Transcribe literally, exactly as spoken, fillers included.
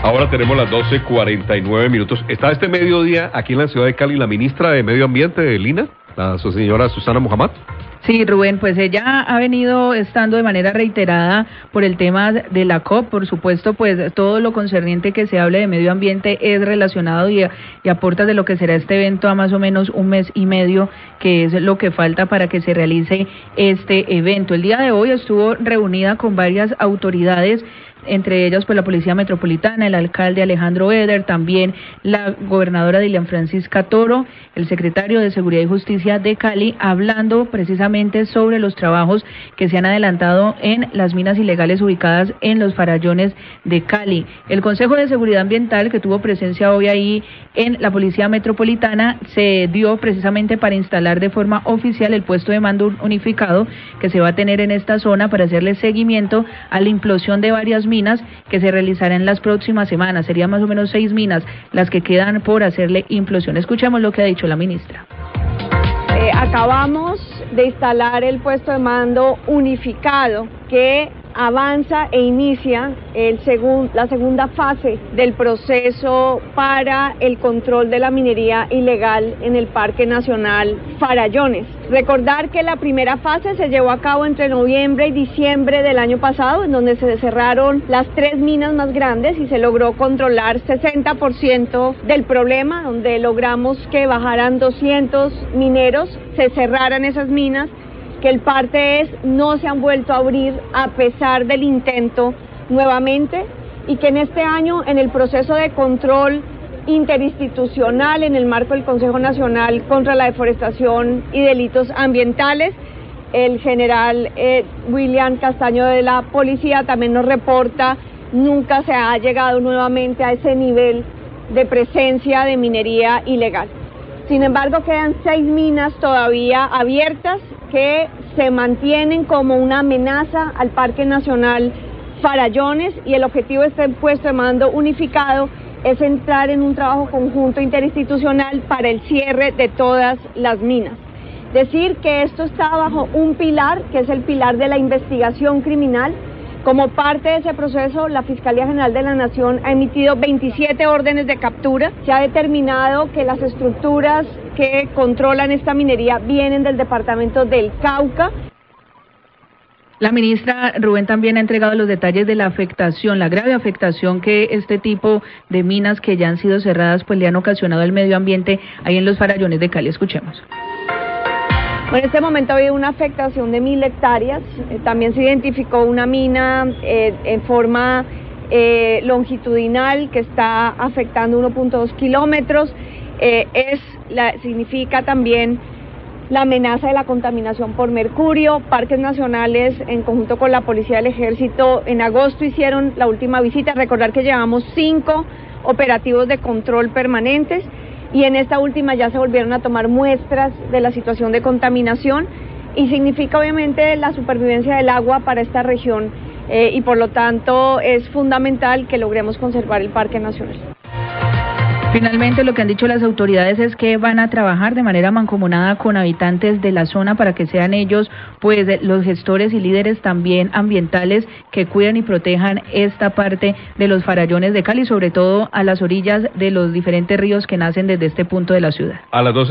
Ahora tenemos las doce cuarenta y nueve minutos. Está este mediodía aquí en la ciudad de Cali la ministra de Medio Ambiente de Lina, la su señora Susana Muhammad. Sí, Rubén, pues ella ha venido estando de manera reiterada por el tema de la COP. Por supuesto, pues todo lo concerniente que se hable de medio ambiente es relacionado y, y aporta de lo que será este evento a más o menos un mes y medio, que es lo que falta para que se realice este evento. El día de hoy estuvo reunida con varias autoridades, entre ellas pues la Policía Metropolitana, el alcalde Alejandro Eder, también la gobernadora Dilian Francisca Toro, el secretario de Seguridad y Justicia de Cali, hablando precisamente sobre los trabajos que se han adelantado en las minas ilegales ubicadas en los farallones de Cali. El Consejo de Seguridad Ambiental, que tuvo presencia hoy ahí en la Policía Metropolitana, se dio precisamente para instalar de forma oficial el puesto de mando unificado que se va a tener en esta zona para hacerle seguimiento a la implosión de varias minas minas que se realizarán en las próximas semanas. Serían más o menos seis minas las que quedan por hacerle implosión. Escuchemos lo que ha dicho la ministra. Eh, acabamos de instalar el puesto de mando unificado que avanza e inicia el segun, la segunda fase del proceso para el control de la minería ilegal en el Parque Nacional Farallones. Recordar que la primera fase se llevó a cabo entre noviembre y diciembre del año pasado, en donde se cerraron las tres minas más grandes y se logró controlar sesenta por ciento del problema, donde logramos que bajaran doscientos mineros, se cerraran esas minas, que el parte es no se han vuelto a abrir a pesar del intento nuevamente, y que en este año, en el proceso de control interinstitucional en el marco del Consejo Nacional contra la Deforestación y Delitos Ambientales, el general eh, William Castaño de la Policía también nos reporta nunca se ha llegado nuevamente a ese nivel de presencia de minería ilegal. Sin embargo, quedan seis minas todavía abiertas que se mantienen como una amenaza al Parque Nacional Farallones, y el objetivo de este puesto de mando unificado es entrar en un trabajo conjunto interinstitucional para el cierre de todas las minas. Decir que esto está bajo un pilar, que es el pilar de la investigación criminal. Como parte de ese proceso, la Fiscalía General de la Nación ha emitido veintisiete órdenes de captura. Se ha determinado que las estructuras que controlan esta minería vienen del departamento del Cauca. La ministra Rubén también ha entregado los detalles de la afectación, la grave afectación que este tipo de minas que ya han sido cerradas pues le han ocasionado al medio ambiente ahí en los farallones de Cali. Escuchemos. En este momento ha habido una afectación de mil hectáreas. Eh, también se identificó una mina eh, en forma eh, longitudinal que está afectando uno punto dos kilómetros. Eh, es la, significa también la amenaza de la contaminación por mercurio. Parques Nacionales, en conjunto con la Policía del Ejército, en agosto hicieron la última visita. Recordar que llevamos cinco operativos de control permanentes, y en esta última ya se volvieron a tomar muestras de la situación de contaminación, y significa obviamente la supervivencia del agua para esta región, eh, y por lo tanto es fundamental que logremos conservar el Parque Nacional. Finalmente, lo que han dicho las autoridades es que van a trabajar de manera mancomunada con habitantes de la zona para que sean ellos pues los gestores y líderes también ambientales que cuidan y protejan esta parte de los farallones de Cali, sobre todo a las orillas de los diferentes ríos que nacen desde este punto de la ciudad. A las doce